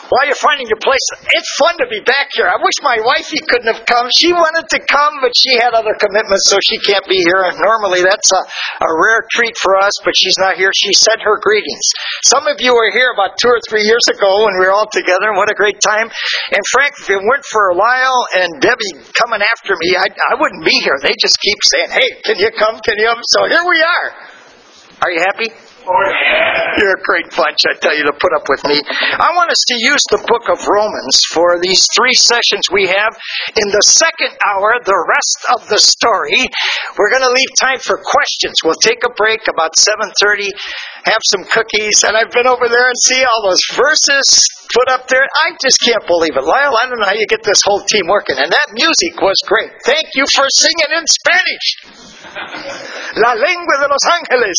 While you're finding your place, it's fun to be back here. I wish my wifey couldn't have come. She wanted to come, but she had other commitments, so she can't be here. And normally that's a rare treat for us, but she's not here. She sent her greetings. Some of you were here about 2 or 3 years ago when we were all together. What a great time. And Frank, if it weren't for Lyle and Debbie coming after me, I wouldn't be here. They just keep saying, hey, can you come? Can you come? So here we are. Are you happy? Oh, yeah. You're a great bunch, I tell you, to put up with me. I want us to use the book of Romans for these 3 sessions we have. In the second hour, the rest of the story, we're going to leave time for questions. We'll take a break about 7:30, have some cookies, and I've been over there and see all those verses put up there. I just can't believe it. Lyle, I don't know how you get this whole team working. And that music was great. Thank you for singing in Spanish. La lengua de los ángeles.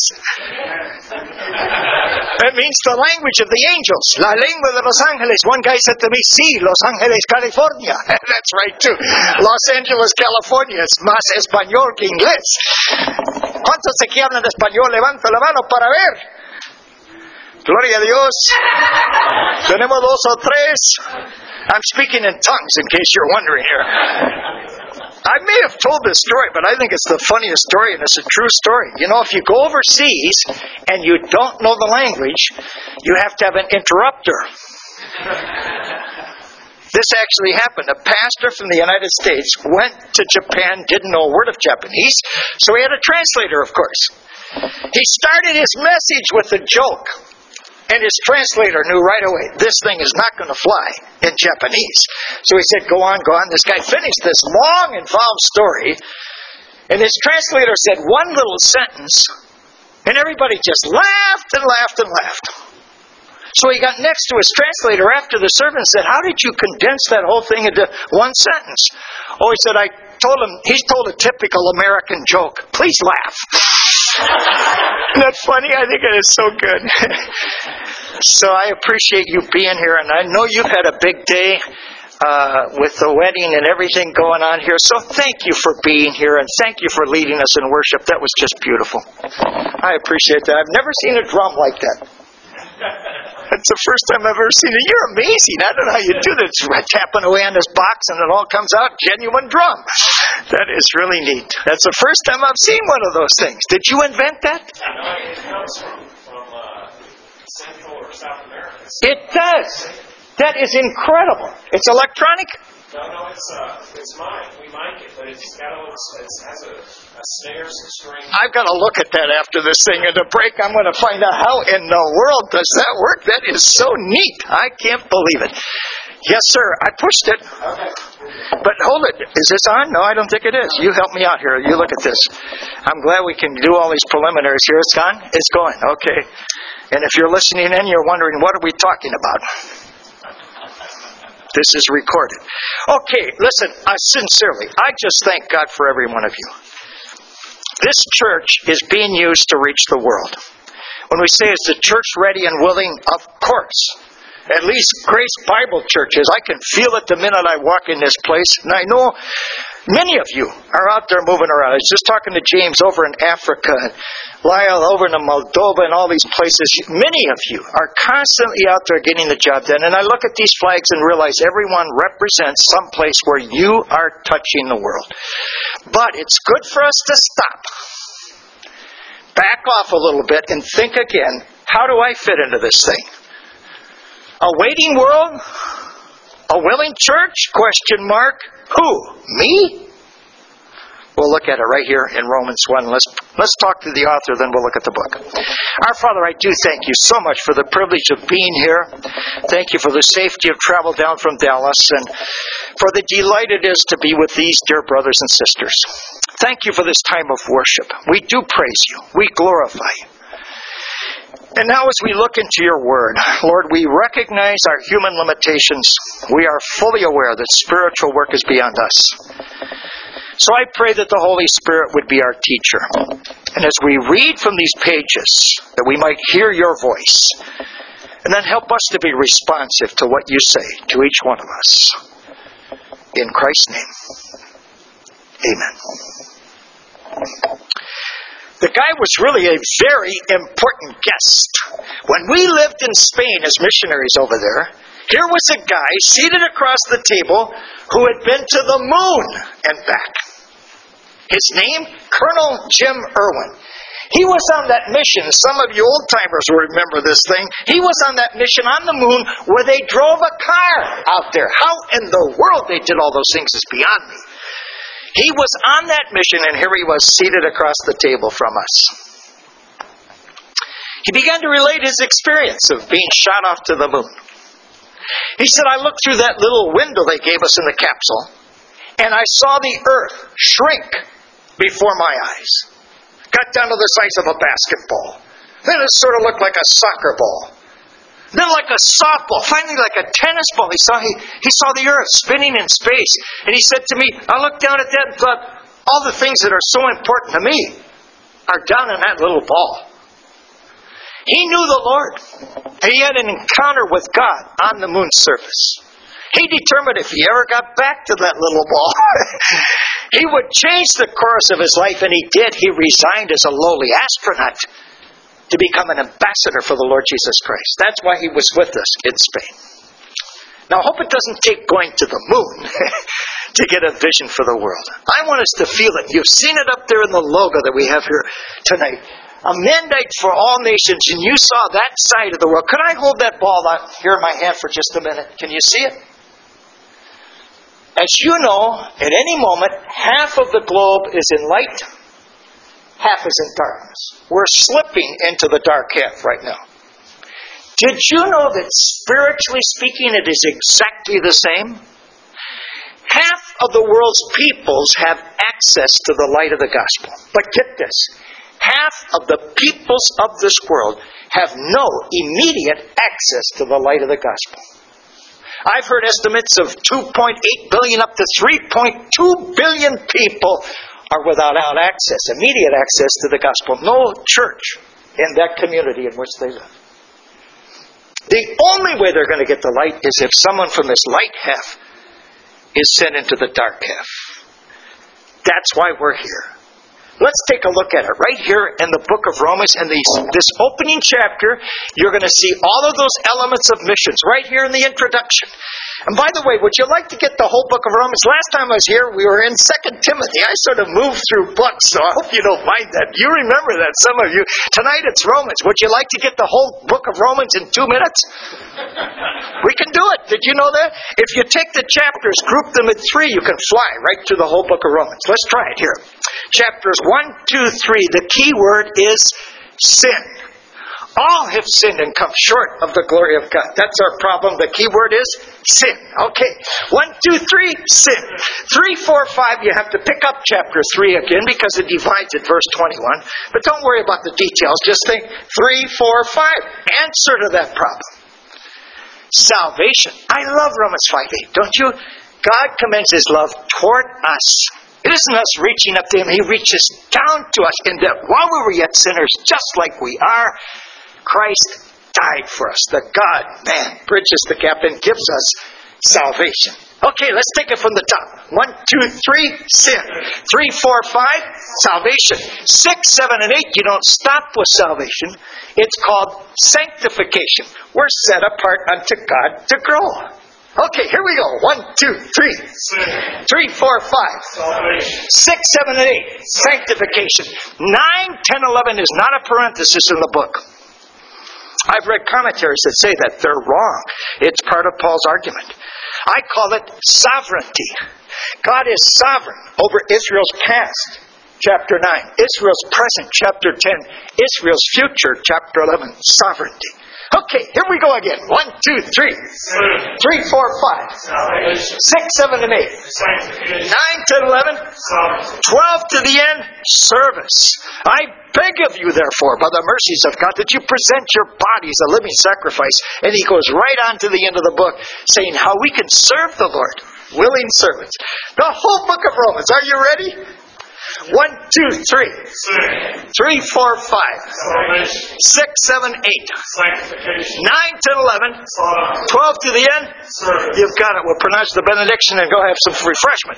That means the language of the angels. La lengua de los ángeles. One guy said to me, sí, Los Ángeles, California. That's right, too. Los Angeles, California es más español que inglés. ¿Cuántos aquí hablan español? Levanta la mano para ver. Gloria a Dios. Tenemos 2 o 3. I'm speaking in tongues in case you're wondering here. I may have told this story, but I think it's the funniest story, and it's a true story. You know, if you go overseas and you don't know the language, you have to have an interpreter. This actually happened. A pastor from the United States went to Japan, didn't know a word of Japanese, so he had a translator, of course. He started his message with a joke. And his translator knew right away, this thing is not going to fly in Japanese. So he said, go on, go on. This guy finished this long, involved story. And his translator said one little sentence, and everybody just laughed and laughed and laughed. So he got next to his translator after the sermon and said, how did you condense that whole thing into one sentence? Oh, he said, he told a typical American joke. Please laugh. Isn't that funny? I think it is so good. So I appreciate you being here, and I know you've had a big day with the wedding and everything going on here. So thank you for being here, and thank you for leading us in worship. That was just beautiful. I appreciate that. I've never seen a drum like that. That's the first time I've ever seen it. You're amazing. I don't know how you do this. Tapping away on this box and it all comes out. Genuine drum. That is really neat. That's the first time I've seen one of those things. Did you invent that? No, it comes from Central or South America. It does. That is incredible. It's electronic? No, it's mine. We mic it, but it's got it has a snare, some strings. I've got to look at that after this thing. At the break, I'm going to find out how in the world does that work. That is so neat. I can't believe it. Yes, sir. I pushed it. Okay. But hold it. Is this on? No, I don't think it is. You help me out here. You look at this. I'm glad we can do all these preliminaries here. It's gone? It's going. Okay. And if you're listening in, you're wondering, what are we talking about? This is recorded. Okay, listen, sincerely, I just thank God for every one of you. This church is being used to reach the world. When we say, is the church ready and willing? Of course. At least Grace Bible churches. I can feel it the minute I walk in this place. And I know many of you are out there moving around. I was just talking to James over in Africa, and Lyle over in Moldova and all these places. Many of you are constantly out there getting the job done. And I look at these flags and realize everyone represents some place where you are touching the world. But it's good for us to stop, back off a little bit, and think again, how do I fit into this thing? A waiting world? A willing church? Question mark. Who? Me? We'll look at it right here in Romans 1. Let's talk to the author, then we'll look at the book. Our Father, I do thank you so much for the privilege of being here. Thank you for the safety of travel down from Dallas, and for the delight it is to be with these dear brothers and sisters. Thank you for this time of worship. We do praise you. We glorify you. And now as we look into your word, Lord, we recognize our human limitations. We are fully aware that spiritual work is beyond us. So I pray that the Holy Spirit would be our teacher. And as we read from these pages, that we might hear your voice. And then help us to be responsive to what you say to each one of us. In Christ's name, amen. The guy was really a very important guest. When we lived in Spain as missionaries over there, Here was a guy seated across the table who had been to the moon and back. His name, Colonel Jim Irwin. He was on that mission. Some of you old-timers will remember this thing. He was on that mission on the moon where they drove a car out there. How in the world they did all those things is beyond me. He was on that mission, and here he was seated across the table from us. He began to relate his experience of being shot off to the moon. He said, I looked through that little window they gave us in the capsule, and I saw the earth shrink before my eyes. Got down to the size of a basketball. Then it sort of looked like a soccer ball. Then like a softball. Finally like a tennis ball. He saw the earth spinning in space. And he said to me, I looked down at that and thought, all the things that are so important to me are down in that little ball. He knew the Lord. He had an encounter with God on the moon's surface. He determined if he ever got back to that little ball, he would change the course of his life, and he did. He resigned as a lowly astronaut to become an ambassador for the Lord Jesus Christ. That's why he was with us in Spain. Now, I hope it doesn't take going to the moon to get a vision for the world. I want us to feel it. You've seen it up there in the logo that we have here tonight. A mandate for all nations, and you saw that side of the world. Could I hold that ball out here in my hand for just a minute? Can you see it? As you know, at any moment, half of the globe is in light, half is in darkness. We're slipping into the dark half right now. Did you know that spiritually speaking, it is exactly the same? Half of the world's peoples have access to the light of the gospel. But get this, half of the peoples of this world have no immediate access to the light of the gospel. I've heard estimates of 2.8 billion up to 3.2 billion people are without immediate access to the gospel. No church in that community in which they live. The only way they're going to get the light is if someone from this light half is sent into the dark half. That's why we're here. Let's take a look at it. Right here in the book of Romans, in this opening chapter, you're going to see all of those elements of missions right here in the introduction. And by the way, would you like to get the whole book of Romans? Last time I was here, we were in 2 Timothy. I sort of moved through books, so I hope you don't mind that. You remember that, some of you. Tonight it's Romans. Would you like to get the whole book of Romans in 2 minutes? We can do it. Did you know that? If you take the chapters, group them in 3, you can fly right through the whole book of Romans. Let's try it here. Chapters 1, 2, 3. The key word is sin. All have sinned and come short of the glory of God. That's our problem. The key word is sin. Okay. 1, 2, 3, sin. 3, 4, 5, you have to pick up chapter 3 again because it divides at verse 21. But don't worry about the details. Just think 3, 4, 5. Answer to that problem. Salvation. I love Romans 5:8, don't you? God commends His love toward us. It isn't us reaching up to Him. He reaches down to us in that while we were yet sinners, just like we are, Christ died for us. The God-man bridges the gap and gives us salvation. Okay, let's take it from the top. 1, 2, 3, sin. 3, 4, 5, salvation. 6, 7, and 8, you don't stop with salvation. It's called sanctification. We're set apart unto God to grow. Okay, here we go. 1, 2, 3. Sin. 3, 4, 5. Salvation. 6, 7, and 8. Sanctification. 9, 10, 11 is not a parenthesis in the book. I've read commentaries that say that they're wrong. It's part of Paul's argument. I call it sovereignty. God is sovereign over Israel's past, chapter 9. Israel's present, chapter 10. Israel's future, chapter 11. Sovereignty. Okay, here we go again. 1, 2, 3. 3, 4, 5. Salvation. 6, 7, and 8. Sanctification. 9, 10, 11. Salvation. 12 to the end. Service. I beg of you, therefore, by the mercies of God, that you present your bodies a living sacrifice. And he goes right on to the end of the book, saying how we can serve the Lord. Willing servants. The whole book of Romans. Are you ready? 1, 2, 3. Sin. 3, 4, 5. Salvation. 6, 7, 8. Sanctification. 9, 10, 11. Salvation. 12 to the end. Service. You've got it. We'll pronounce the benediction and go have some refreshment.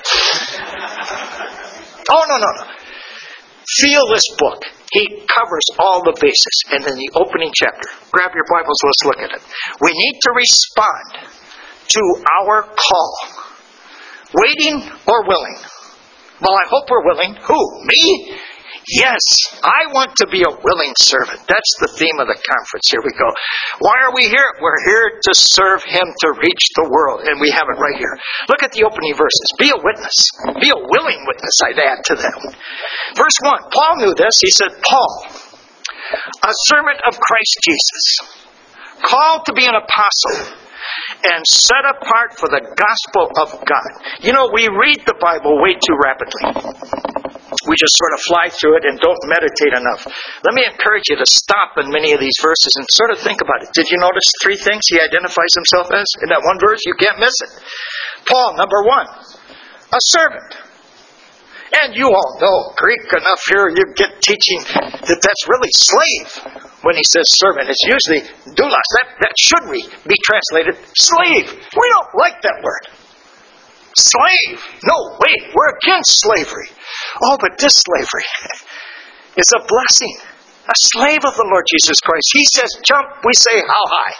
Oh, no. Feel this book. He covers all the bases. And in the opening chapter, grab your Bibles, let's look at it. We need to respond to our call. Waiting or willing? Well, I hope we're willing. Who? Me? Yes, I want to be a willing servant. That's the theme of the conference. Here we go. Why are we here? We're here to serve Him to reach the world. And we have it right here. Look at the opening verses. Be a witness. Be a willing witness, I'd add to that one. Verse 1. Paul knew this. He said, Paul, a servant of Christ Jesus, called to be an apostle, and set apart for the gospel of God. You know, we read the Bible way too rapidly. We just sort of fly through it and don't meditate enough. Let me encourage you to stop in many of these verses and sort of think about it. Did you notice 3 things he identifies himself as in that one verse? You can't miss it. Paul, number 1, a servant. And you all know Greek enough here, you get teaching that that's really slave. When he says servant, it's usually doulos. That should be translated slave. We don't like that word. Slave. No, wait, we're against slavery. Oh, but this slavery is a blessing. A slave of the Lord Jesus Christ. He says jump, we say how high.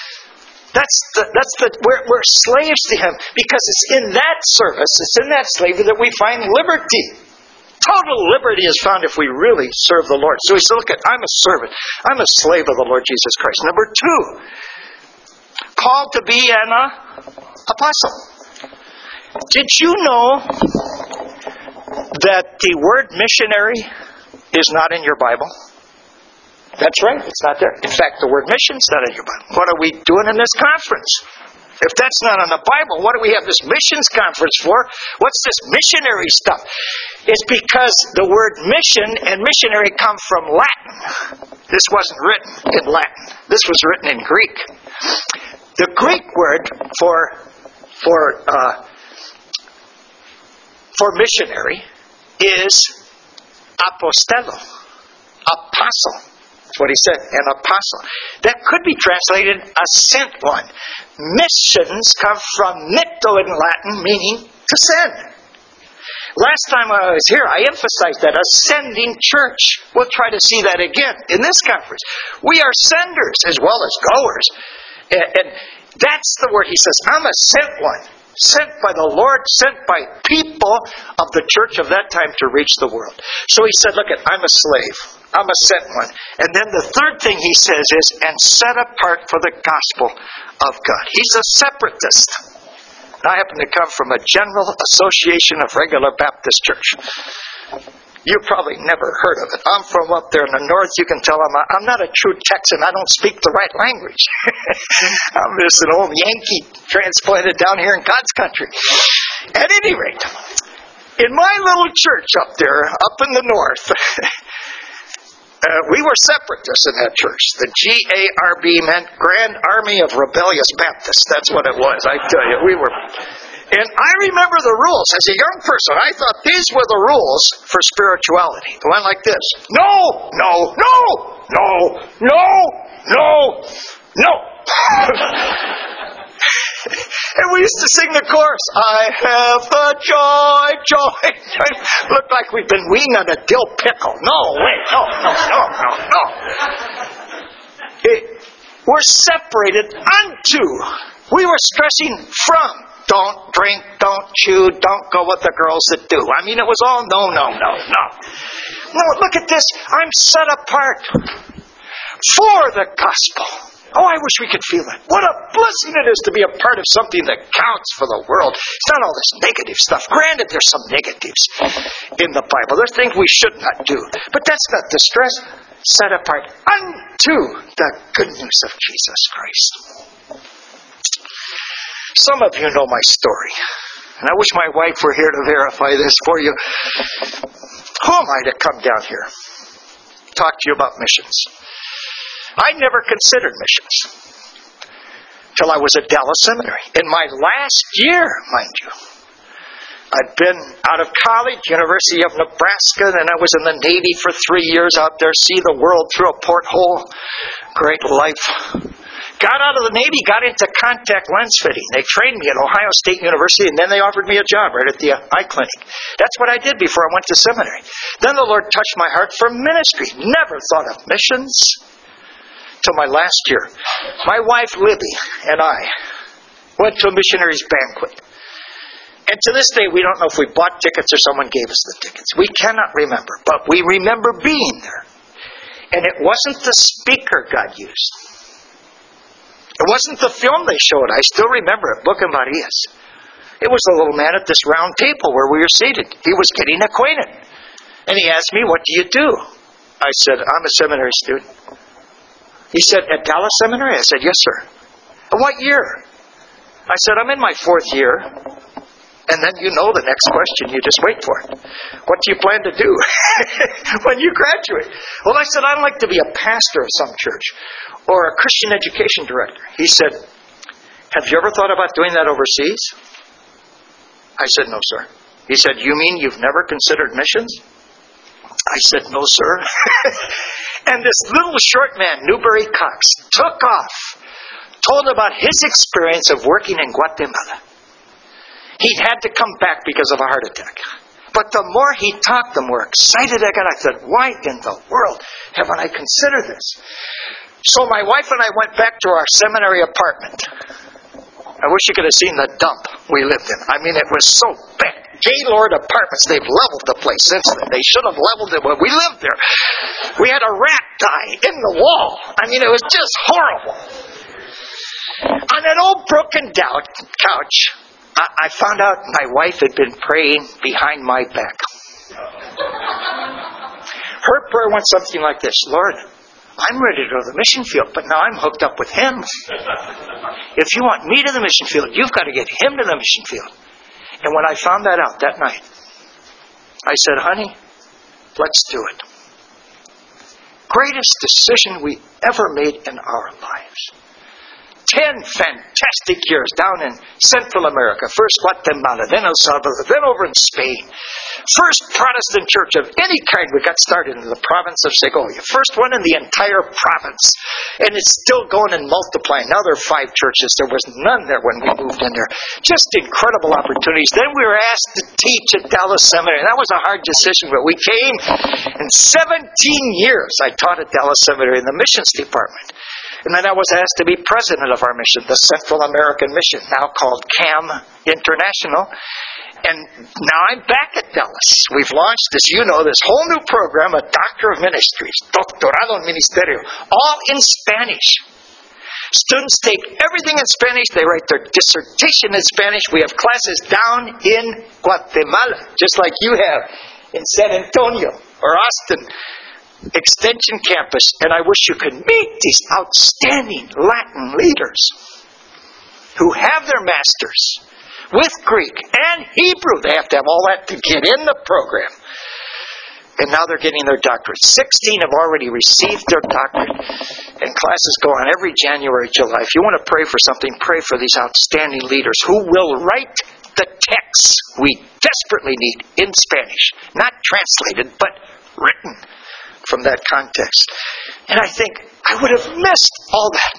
We're slaves to Him because it's in that service, it's in that slavery that we find liberty. Total liberty is found if we really serve the Lord. So he said, look, I'm a servant. I'm a slave of the Lord Jesus Christ. Number 2, called to be an apostle. Did you know that the word missionary is not in your Bible? That's right, it's not there. In fact, the word mission is not in your Bible. What are we doing in this conference? If that's not in the Bible, what do we have this missions conference for? What's this missionary stuff? It's because the word mission and missionary come from Latin. This wasn't written in Latin. This was written in Greek. The Greek word for missionary is apostello, apostle. That's what he said, an apostle. That could be translated a sent one. Missions come from mitto in Latin, meaning to send. Last time I was here, I emphasized that, a sending church. We'll try to see that again in this conference. We are senders as well as goers. And that's the word he says, I'm a sent one. Sent by the Lord, sent by people of the church of that time to reach the world. So he said, look, I'm a slave. I'm a sent one. And then the third thing he says is, and set apart for the gospel of God. He's a separatist. I happen to come from a General Association of Regular Baptist Church. You probably never heard of it. I'm from up there in the north. You can tell I'm not a true Texan. I don't speak the right language. I'm just an old Yankee transplanted down here in God's country. At any rate, in my little church up there, up in the north, we were separatists in that church. The GARB meant Grand Army of Rebellious Baptists. That's what it was, I tell you. We were... And I remember the rules. As a young person, I thought these were the rules for spirituality. It went like this. No, no, no, no, no, no, no. And we used to sing the chorus. I have a joy, joy, joy. Looked like we'd been weaned on a dill pickle. No, wait, no. We're separated unto. We were stressing from. Don't drink, don't chew, don't go with the girls that do. I mean, it was all no. No, look at this. I'm set apart for the gospel. Oh, I wish we could feel it. What a blessing it is to be a part of something that counts for the world. It's not all this negative stuff. Granted, there's some negatives in the Bible. There's things we should not do. But that's not distress. Set apart unto the good news of Jesus Christ. Some of you know my story. And I wish my wife were here to verify this for you. Who am I to come down here? Talk to you about missions. I never considered missions till I was at Dallas Seminary. In my last year, mind you. I'd been out of college, University of Nebraska, and I was in the Navy for 3 years out there, see the world through a porthole. Great life. Got out of the Navy, got into contact lens fitting. They trained me at Ohio State University, and then they offered me a job right at the eye clinic. That's what I did before I went to seminary. Then the Lord touched my heart for ministry. Never thought of missions till my last year. My wife, Libby, and I Went to a missionary's banquet. And to this day, we don't know if we bought tickets or someone gave us the tickets. We cannot remember. But we remember being there. And it wasn't the speaker God used. It wasn't the film they showed. I still remember it, Book of Marias. It was the little man at this round table where we were seated. He was getting acquainted. And he asked me, what do you do? I said, I'm a seminary student. He said, at Dallas Seminary? I said, yes, sir. And what year? I said, I'm in my 4th year. And then you know the next question. You just wait for it. What do you plan to do when you graduate? Well, I said, I'd like to be a pastor of some church or a Christian education director. He said, have you ever thought about doing that overseas? I said, no, sir. He said, you mean you've never considered missions? I said, no, sir. And this little short man, Newberry Cox, took off, told about his experience of working in Guatemala. He'd had to come back because of a heart attack. But the more he talked, the more excited I got. I said, why in the world haven't I considered this? So my wife and I went back to our seminary apartment. I wish you could have seen the dump we lived in. I mean, it was so bad. Gaylord Apartments, they've leveled the place since then. They should have leveled it when we lived there. We had a rat die in the wall. I mean, it was just horrible. On an old broken couch, I found out my wife had been praying behind my back. Her prayer went something like this: Lord, I'm ready to go to the mission field, but now I'm hooked up with him. If you want me to the mission field, you've got to get him to the mission field. And when I found that out that night, I said, honey, let's do it. Greatest decision we ever made in our lives. 10 fantastic years down in Central America. First Guatemala, then El Salvador, then over in Spain. First Protestant church of any kind we got started in the province of Segovia. First one in the entire province. And it's still going and multiplying. Now there are 5 churches. There was none there when we moved in there. Just incredible opportunities. Then we were asked to teach at Dallas Seminary. That was a hard decision, but we came. In 17 years I taught at Dallas Seminary in the missions department. And then I was asked to be president of our mission, the Central American Mission, now called CAM International. And now I'm back at Dallas. We've launched, as you know, this whole new program, a Doctor of Ministries, Doctorado en Ministerio, all in Spanish. Students take everything in Spanish. They write their dissertation in Spanish. We have classes down in Guatemala, just like you have in San Antonio or Austin Extension Campus. And I wish you could meet these outstanding Latin leaders who have their masters with Greek and Hebrew. They have to have all that to get in the program. And now they're getting their doctorate. 16 have already received their doctorate. And classes go on every January, July. If you want to pray for something, pray for these outstanding leaders who will write the texts we desperately need in Spanish. Not translated, but written from that context. And I think I would have missed all that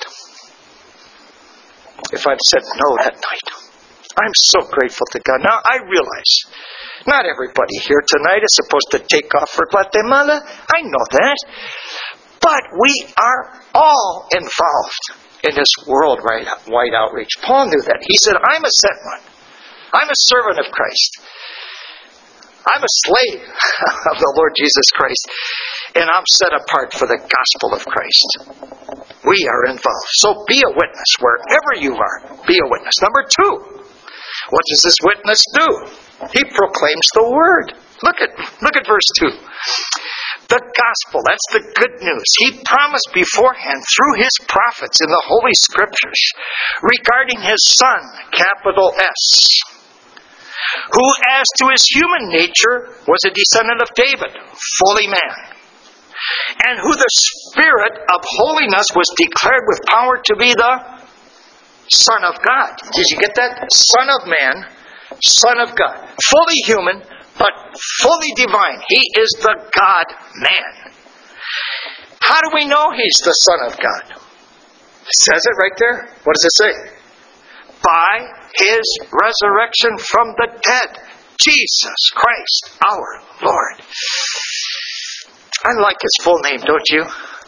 if I'd said no that night. I'm so grateful to God. Now I realize not everybody here tonight is supposed to take off for Guatemala. I know that. But we are all involved in this worldwide outreach. Paul knew that. He said, I'm a sent one. I'm a servant of Christ. I'm a slave of the Lord Jesus Christ. And I'm set apart for the gospel of Christ. We are involved. So be a witness wherever you are. Be a witness. Number 2. What does this witness do? He proclaims the word. Look at verse 2. The gospel, that's the good news. He promised beforehand through his prophets in the Holy Scriptures regarding his Son, capital S, who as to his human nature was a descendant of David, fully man, and who the Spirit of holiness was declared with power to be the Son of God. Did you get that? Son of man, Son of God. Fully human, but fully divine. He is the God-man. How do we know he's the Son of God? It says it right there. What does it say? By his resurrection from the dead. Jesus Christ, our Lord. I like his full name, don't you?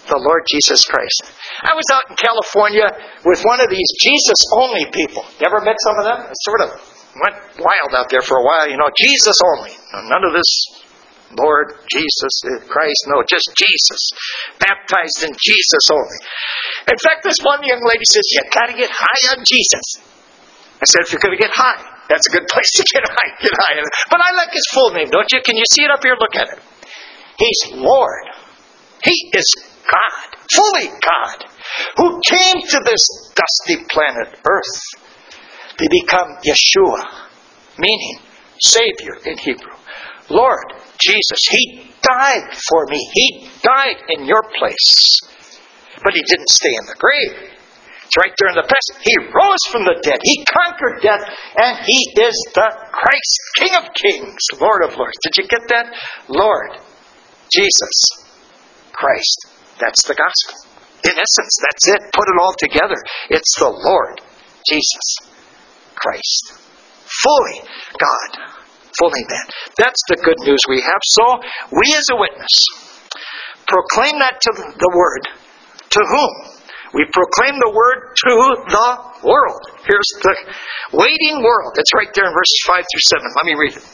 the Lord Jesus Christ. I was out in California with one of these Jesus-only people. You ever met some of them? It sort of went wild out there for a while. Jesus only. None of this Lord Jesus Christ. No, just Jesus. Baptized in Jesus only. In fact, this one young lady says, you got to get high on Jesus. I said, if you're going to get high, that's a good place to get high. Get high. But I like his full name, don't you? Can you see it up here? Look at it. He's Lord. He is God. Fully God. Who came to this dusty planet Earth to become Yeshua. Meaning, Savior in Hebrew. Lord Jesus. He died for me. He died in your place. But He didn't stay in the grave. It's right there in the past. He rose from the dead. He conquered death. And He is the Christ, King of Kings, Lord of Lords. Did you get that? Lord Jesus Christ. That's the gospel. In essence, that's it. Put it all together. It's the Lord Jesus Christ. Fully God. Fully man. That's the good news we have. So, we as a witness proclaim that to the word. To whom? We proclaim the word to the world. Here's the waiting world. It's right there in verses 5 through 7. Let me read it.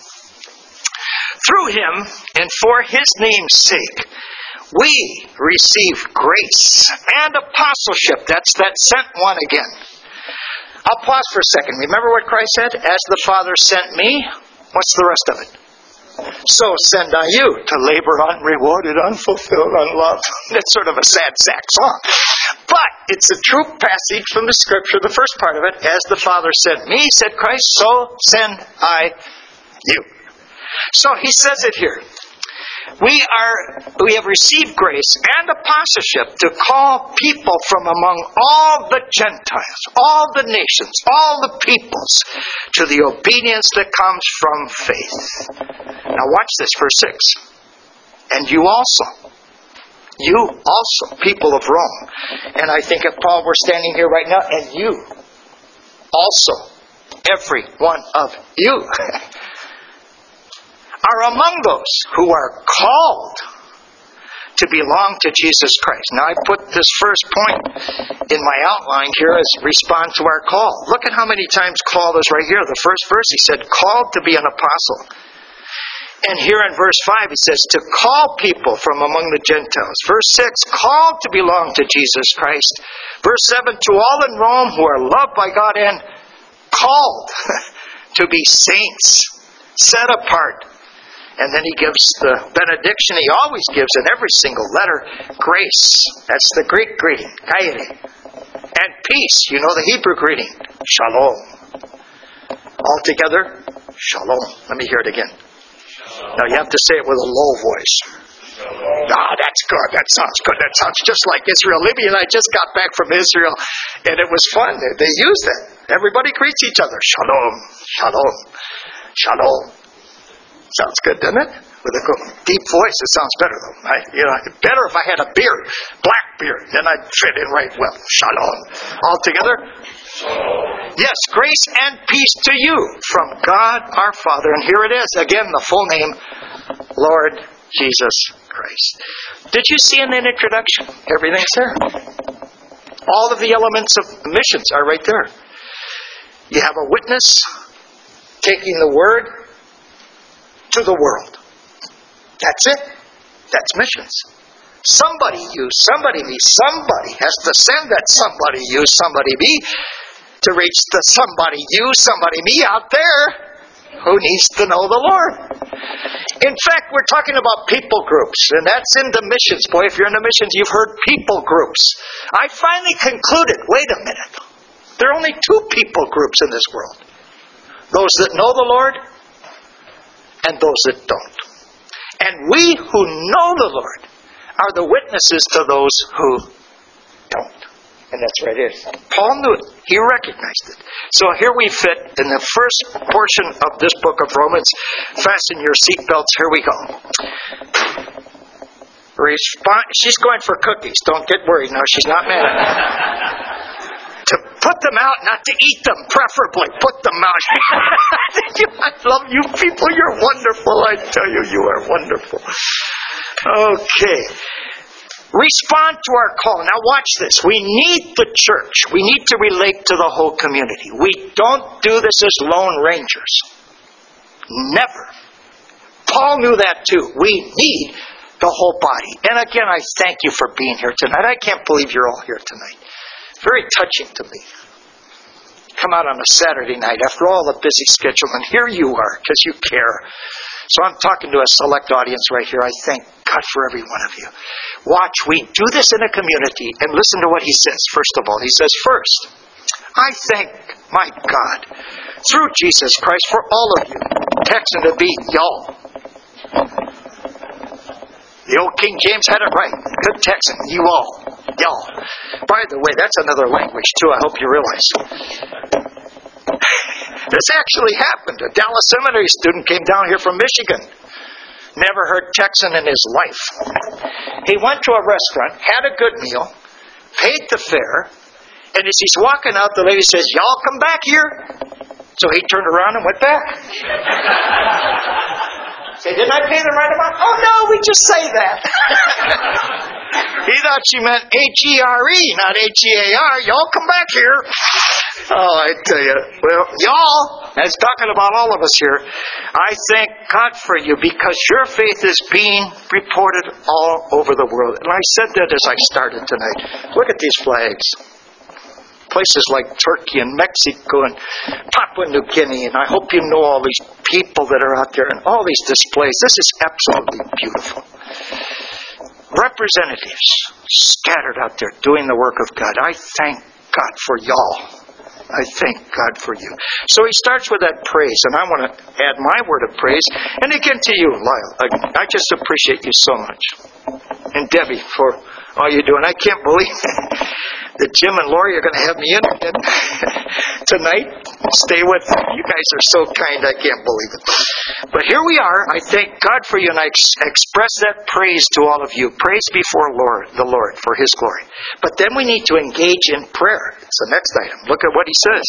Through Him and for His name's sake, we receive grace and apostleship. That's that sent one again. I'll pause for a second. Remember what Christ said? As the Father sent me, what's the rest of it? So send I you to labor unrewarded, unfulfilled, unloved. That's sort of a sad sack song. But it's a true passage from the Scripture, the first part of it. As the Father sent me, said Christ, so send I you. So He says it here. We have received grace and apostleship to call people from among all the Gentiles, all the nations, all the peoples, to the obedience that comes from faith. Now watch this, verse 6. And you also, people of Rome. And I think if Paul were standing here right now, and you also, every one of you, are among those who are called to belong to Jesus Christ. Now I put this first point in my outline here as respond to our call. Look at how many times called is right here. The first verse He said, called to be an apostle. And here in verse 5 He says, to call people from among the Gentiles. Verse 6, called to belong to Jesus Christ. Verse 7, to all in Rome who are loved by God and called to be saints, set apart. And then He gives the benediction He always gives in every single letter. Grace. That's the Greek greeting. Kaire. And peace. You know the Hebrew greeting. Shalom. All together. Shalom. Let me hear it again. Now you have to say it with a low voice. Ah, that's good. That sounds good. That sounds just like Israel. Libby and I just got back from Israel. And it was fun. They used it. Everybody greets each other. Shalom. Shalom. Shalom. Sounds good, doesn't it? With a deep voice, it sounds better though. Better if I had a beard, black beard, then I'd fit in right well. Shalom. All together? Shalom. Yes, grace and peace to you from God our Father. And here it is, again, the full name, Lord Jesus Christ. Did you see in that introduction? Everything's there. All of the elements of missions are right there. You have a witness taking the word to the world. That's it. That's missions. Somebody you, somebody me, somebody has to send that somebody you, somebody me to reach the somebody you, somebody me out there who needs to know the Lord. In fact, we're talking about people groups, and that's in the missions. Boy, if you're in the missions, you've heard people groups. I finally concluded, wait a minute. There are only two people groups in this world. Those that know the Lord and those that don't. And we who know the Lord are the witnesses to those who don't. And that's right it is. Paul knew it. He recognized it. So here we fit in the first portion of this book of Romans. Fasten your seatbelts. Here we go. She's going for cookies. Don't get worried. No, she's not mad at me. To put them out, not to eat them, preferably. Put them out. I love you people. You're wonderful. I tell you, you are wonderful. Okay. Respond to our call. Now watch this. We need the church. We need to relate to the whole community. We don't do this as lone rangers. Never. Paul knew that too. We need the whole body. And again, I thank you for being here tonight. I can't believe you're all here tonight. Very touching to me. Come out on a Saturday night after all the busy schedule, and here you are because you care. So I'm talking to a select audience right here. I thank God for every one of you. Watch, we do this in a community, and listen to what he says. First of all, he says, first, I thank my God through Jesus Christ for all of you. Texan to be y'all. The old King James had it right. Good Texan. You all. Y'all. By the way, that's another language too, I hope you realize. This actually happened. A Dallas Seminary student came down here from Michigan. Never heard Texan in his life. He went to a restaurant, had a good meal, paid the fare, and as he's walking out, the lady says, y'all come back here. So he turned around and went back. Say, didn't I pay the right amount? Oh no, we just say that. He thought she meant H-E-R-E, not H-E-A-R. Y'all come back here. Oh, I tell you. Well, y'all, as talking about all of us here, I thank God for you because your faith is being reported all over the world. And I said that as I started tonight. Look at these flags. Places like Turkey and Mexico and Papua New Guinea, and I hope you know all these people that are out there and all these displays. This is absolutely beautiful. Representatives scattered out there doing the work of God. I thank God for y'all. I thank God for you. So he starts with that praise, and I want to add my word of praise. And again to you, Lyle. I just appreciate you so much. And Debbie for all you do. And I can't believe that Jim and Lori are going to have me in again tonight. Stay with me. You guys are so kind, I can't believe it. But here we are. I thank God for you, and I express that praise to all of you. Praise before the Lord for His glory. But then we need to engage in prayer. It's the next item. Look at what he says.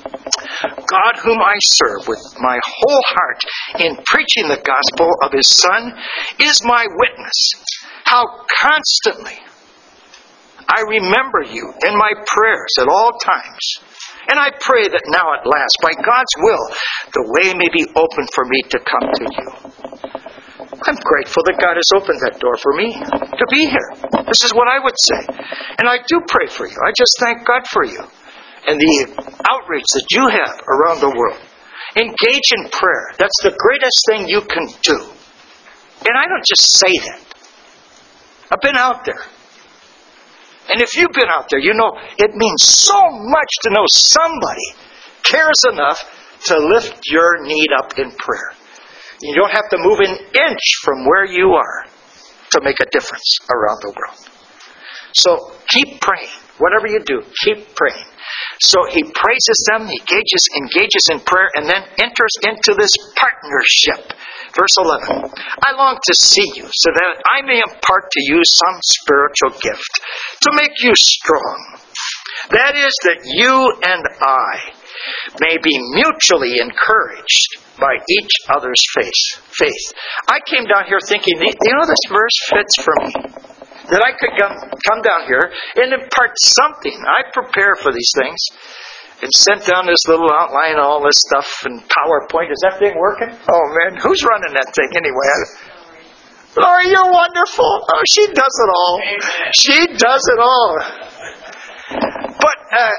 God whom I serve with my whole heart in preaching the gospel of His Son is my witness. How constantly I remember you in my prayers at all times. And I pray that now at last, by God's will, the way may be open for me to come to you. I'm grateful that God has opened that door for me to be here. This is what I would say. And I do pray for you. I just thank God for you and the outreach that you have around the world. Engage in prayer. That's the greatest thing you can do. And I don't just say that. I've been out there. And if you've been out there, you know it means so much to know somebody cares enough to lift your need up in prayer. You don't have to move an inch from where you are to make a difference around the world. So keep praying. Whatever you do, keep praying. So he praises them, he engages in prayer, and then enters into this partnership. Verse 11, I long to see you so that I may impart to you some spiritual gift to make you strong. That is, that you and I may be mutually encouraged by each other's faith. I came down here thinking, this verse fits for me. That I could come down here and impart something. I prepare for these things and sent down this little outline, all this stuff, and PowerPoint. Is that thing working? Oh, man. Who's running that thing anyway? Lori, you're wonderful. Oh, she does it all. She does it all. But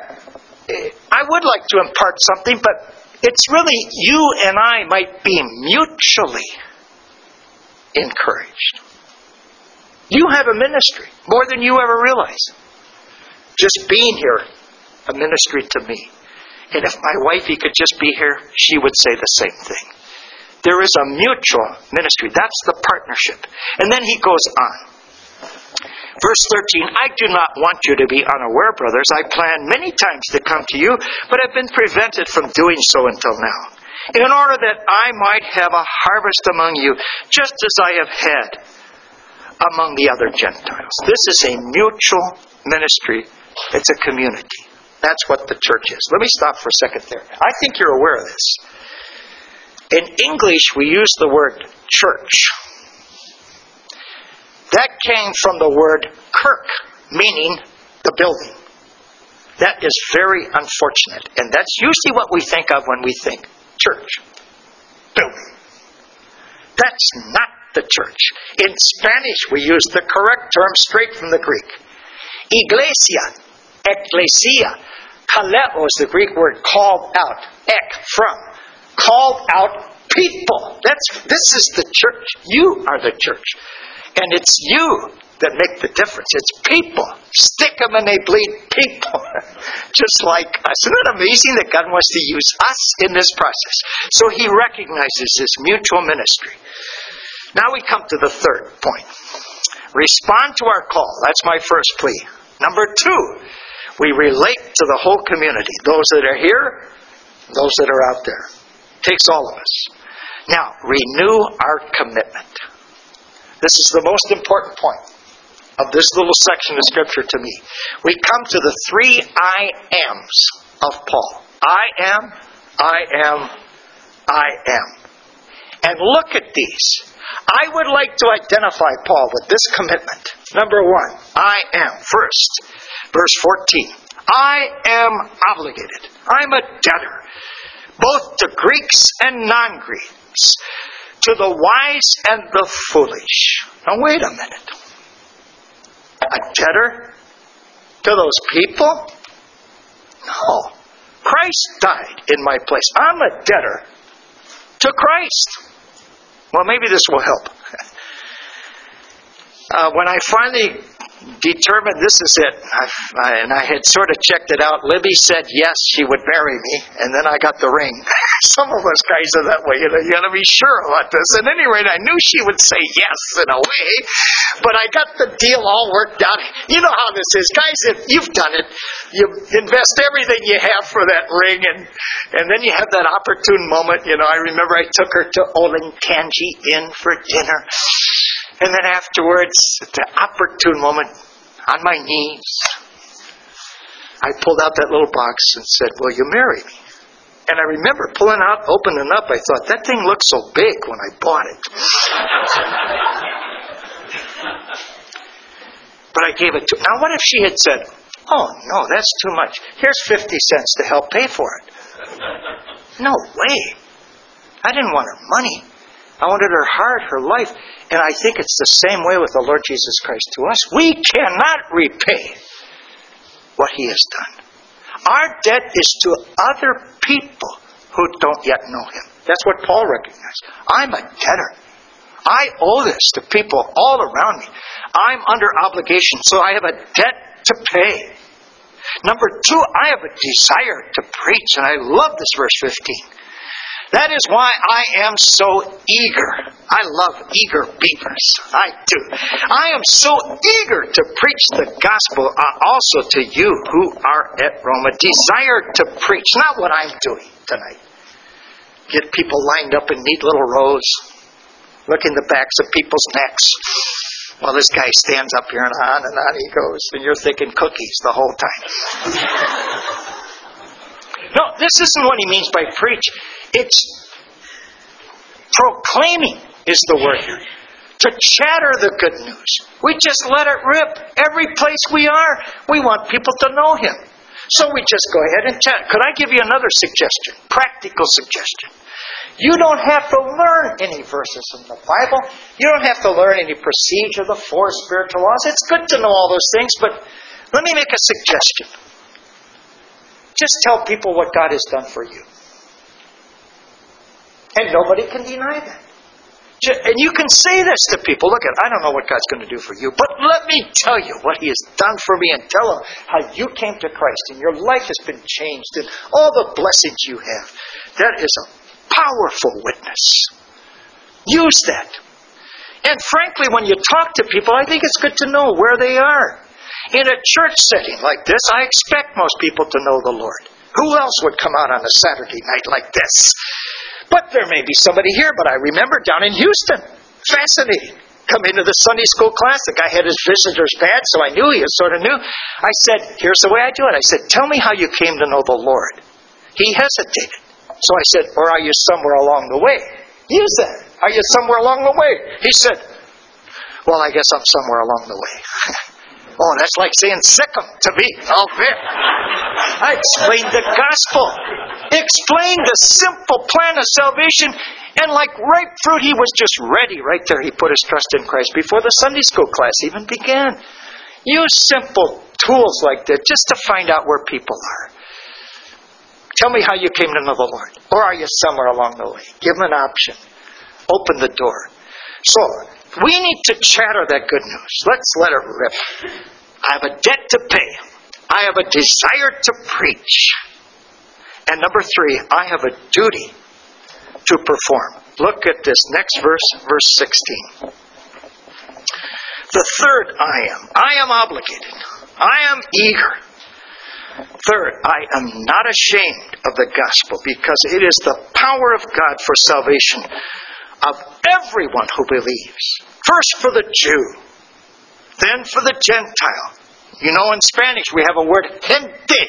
I would like to impart something, but it's really you and I might be mutually encouraged. You have a ministry, more than you ever realize. Just being here, a ministry to me. And if my wifey could just be here, she would say the same thing. There is a mutual ministry. That's the partnership. And then he goes on. Verse 13, I do not want you to be unaware, brothers. I planned many times to come to you, but have been prevented from doing so until now, in order that I might have a harvest among you, just as I have had among the other Gentiles. This is a mutual ministry. It's a community. That's what the church is. Let me stop for a second there. I think you're aware of this. In English, we use the word church. That came from the word kirk, meaning the building. That is very unfortunate. And that's usually what we think of when we think church. Building. That's not the church. In Spanish, we use the correct term straight from the Greek. Iglesia, ecclesia, kaleo is the Greek word called out, ek, from, called out people. This is the church. You are the church. And it's you that make the difference. It's people. Stick them and they bleed people. Just like us. Isn't it amazing that God wants to use us in this process? So He recognizes this mutual ministry. Now we come to the third point. Respond to our call. That's my first plea. Number 2, we relate to the whole community. Those that are here, those that are out there. It takes all of us. Now, renew our commitment. This is the most important point of this little section of Scripture to me. We come to the 3 I ams of Paul. I am, I am, I am. And look at these. I would like to identify Paul with this commitment. Number 1, I am. First, verse 14. I am obligated. I'm a debtor, both to Greeks and non-Greeks, to the wise and the foolish. Now wait a minute. A debtor to those people? No. Christ died in my place. I'm a debtor to Christ. Well, maybe this will help. When I finally determined this is it, and I had sort of checked it out, Libby said yes, she would marry me, and then I got the ring. Some of us guys are that way, you got to be sure about this. At any rate, I knew she would say yes in a way, but I got the deal all worked out. You know how this is. Guys, if you've done it, you invest everything you have for that ring, and then you have that opportune moment. I remember I took her to Olentangy Inn for dinner. And then afterwards, at the opportune moment, on my knees, I pulled out that little box and said, will you marry me? And I remember pulling out, opening up, I thought, that thing looked so big when I bought it. But I gave it to her. Now what if she had said, oh no, that's too much. Here's 50 cents to help pay for it. No way. I didn't want her money. I wanted her heart, her life. And I think it's the same way with the Lord Jesus Christ to us. We cannot repay what He has done. Our debt is to other people who don't yet know Him. That's what Paul recognized. I'm a debtor. I owe this to people all around me. I'm under obligation, so I have a debt to pay. Number 2, I have a desire to preach. And I love this verse 15. That is why I am so eager. I love eager beavers. I do. I am so eager to preach the gospel also to you who are at Rome. A desire to preach. Not what I'm doing tonight. Get people lined up in neat little rows. Look in the backs of people's necks. While this guy stands up here and on he goes. And you're thinking cookies the whole time. No, this isn't what he means by preach. It's proclaiming is the word here. To chatter the good news. We just let it rip. Every place we are, we want people to know Him. So we just go ahead and chat. Could I give you another suggestion? Practical suggestion. You don't have to learn any verses in the Bible. You don't have to learn any procedure, the 4 spiritual laws. It's good to know all those things, but let me make a suggestion. Just tell people what God has done for you. And nobody can deny that. And you can say this to people. Look, I don't know what God's going to do for you, but let me tell you what He has done for me, and tell them how you came to Christ and your life has been changed and all the blessings you have. That is a powerful witness. Use that. And frankly, when you talk to people, I think it's good to know where they are. In a church setting like this, I expect most people to know the Lord. Who else would come out on a Saturday night like this? But there may be somebody here, but I remember down in Houston. Fascinating. Come into the Sunday school class. The guy had his visitor's badge, so I knew he was sort of new. I said, here's the way I do it. I said, tell me how you came to know the Lord. He hesitated. So I said, or are you somewhere along the way? Use that. Are you somewhere along the way? He said, Well, I guess I'm somewhere along the way. Oh, that's like saying Sikkim to me. Oh, man. I explained the gospel. Explained the simple plan of salvation. And like ripe fruit, he was just ready right there. He put his trust in Christ before the Sunday school class even began. Use simple tools like that just to find out where people are. Tell me how you came to know the Lord. Or are you somewhere along the way? Give them an option. Open the door. So, we need to chatter that good news. Let's let it rip. I have a debt to pay. I have a desire to preach. And number 3, I have a duty to perform. Look at this next verse, verse 16. The third I am obligated. I am eager. Third, I am not ashamed of the gospel because it is the power of God for salvation of everyone who believes. First for the Jew, then for the Gentile. You know, in Spanish we have a word, gente.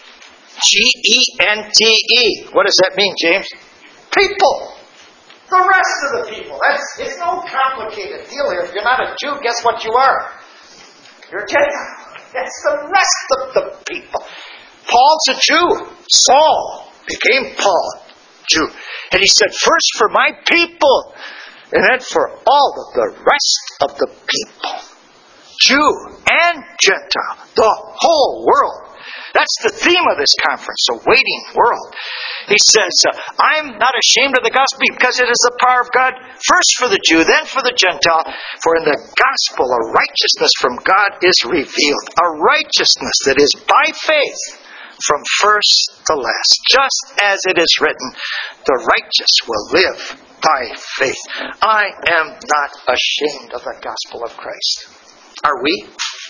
G-E-N-T-E. What does that mean, James? People. The rest of the people. It's no complicated deal here. If you're not a Jew, guess what you are? You're a Gentile. That's the rest of the people. Paul's a Jew. Saul became Paul, Jew. And he said, first for my people, and then for all of the rest of the people. Jew and Gentile. The whole world. That's the theme of this conference, a waiting world. He says, I'm not ashamed of the gospel because it is the power of God, first for the Jew, then for the Gentile. For in the gospel a righteousness from God is revealed. A righteousness that is by faith from first to last. Just as it is written, the righteous will live by faith. I am not ashamed of the gospel of Christ. Are we?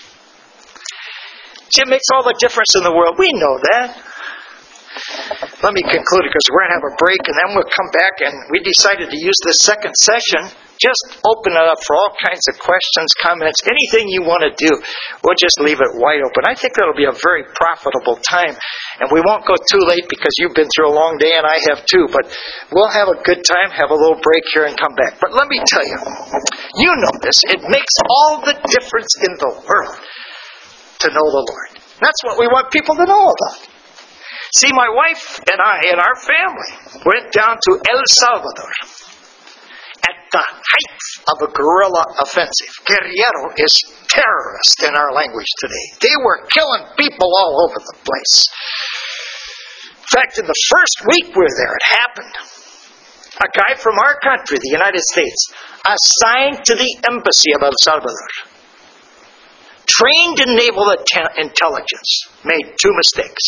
See, it makes all the difference in the world. We know that. Let me conclude because we're going to have a break and then we'll come back, and we decided to use this second session. Just open it up for all kinds of questions, comments, anything you want to do. We'll just leave it wide open. I think that'll be a very profitable time. And we won't go too late because you've been through a long day and I have too. But we'll have a good time, have a little break here and come back. But let me tell you, you know this. It makes all the difference in the world to know the Lord. That's what we want people to know about. See, my wife and I and our family went down to El Salvador at the height of a guerrilla offensive. Guerrero is terrorist in our language today. They were killing people all over the place. In fact, in the first week we were there, it happened. A guy from our country, the United States, assigned to the embassy of El Salvador, trained in naval intelligence, made 2 mistakes.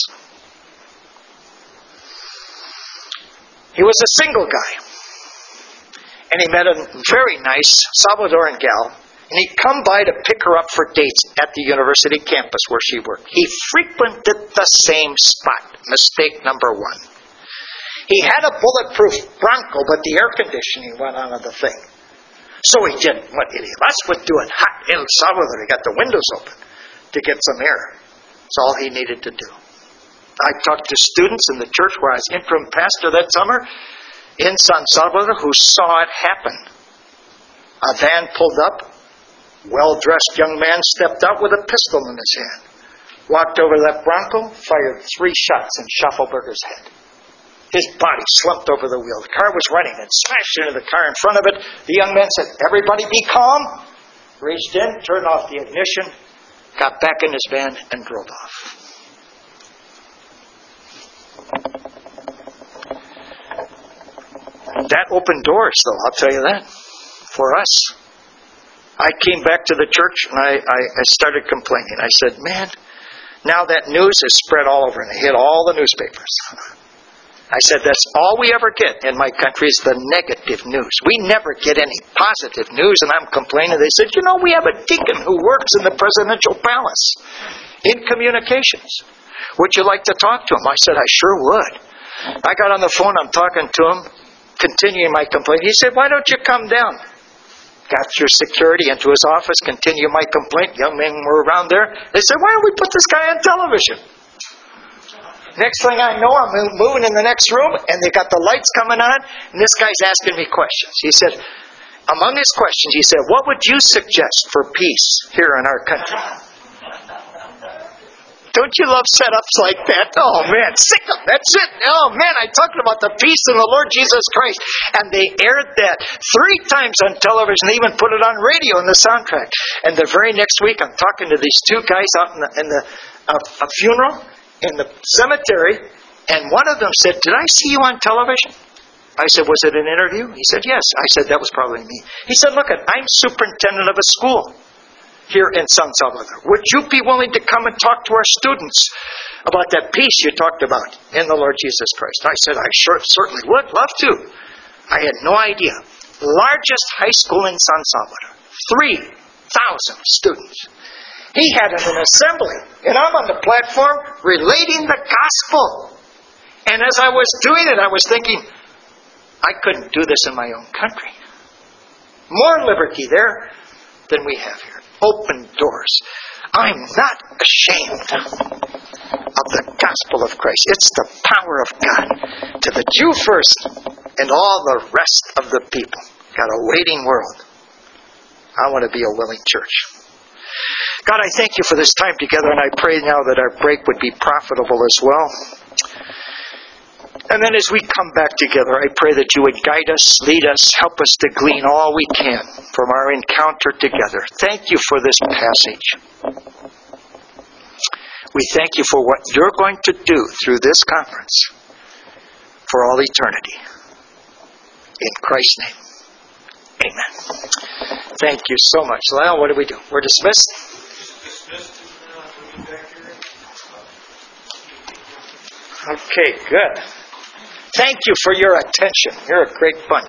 He was a single guy. And he met a very nice Salvadoran gal. And he'd come by to pick her up for dates at the university campus where she worked. He frequented the same spot. Mistake number 1. He had a bulletproof Bronco, but the air conditioning went on the thing. So he did what idiots would do in hot El Salvador. He got the windows open to get some air. That's all he needed to do. I talked to students in the church where I was interim pastor that summer in San Salvador who saw it happen. A van pulled up. Well-dressed young man stepped out with a pistol in his hand. Walked over to that Bronco, fired 3 shots in Schaffelberger's head. His body slumped over the wheel. The car was running and smashed into the car in front of it. The young man said, "Everybody be calm." Reached in, turned off the ignition, got back in his van, and drove off. That opened doors, though, I'll tell you that, for us. I came back to the church and I started complaining. I said, man, now that news is spread all over and it hit all the newspapers. I said, that's all we ever get in my country is the negative news. We never get any positive news, and I'm complaining. They said, you know, we have a deacon who works in the presidential palace in communications. Would you like to talk to him? I said, I sure would. I got on the phone, I'm talking to him, continuing my complaint. He said, why don't you come down? Got your security into his office, continue my complaint. Young men were around there. They said, why don't we put this guy on television? Next thing I know, I'm moving in the next room, and they got the lights coming on, and this guy's asking me questions. He said, Among his questions, he said, what would you suggest for peace here in our country? Don't you love setups like that? Oh man, sick them. That's it. Oh man, I'm talking about the peace of the Lord Jesus Christ. And they aired that 3 times on television. They even put it on radio in the soundtrack. And the very next week, I'm talking to these 2 guys out in a funeral in the cemetery. And one of them said, did I see you on television? I said, was it an interview? He said, yes. I said, that was probably me. He said, look, I'm superintendent of a school here in San Salvador. Would you be willing to come and talk to our students about that peace you talked about in the Lord Jesus Christ? I said, I certainly would. Love to. I had no idea. Largest high school in San Salvador. 3,000 students. He had an assembly, and I'm on the platform relating the gospel. And as I was doing it, I was thinking, I couldn't do this in my own country. More liberty there than we have here. Open doors. I'm not ashamed of the gospel of Christ. It's the power of God to the Jew first and all the rest of the people. Got a waiting world. I want to be a willing church. God, I thank you for this time together, and I pray now that our break would be profitable as well. And then as we come back together, I pray that you would guide us, lead us, help us to glean all we can from our encounter together. Thank you for this passage. We thank you for what you're going to do through this conference for all eternity. In Christ's name, amen. Thank you so much. Lyle, what do we do? We're dismissed? Okay, good. Thank you for your attention. You're a great bunch.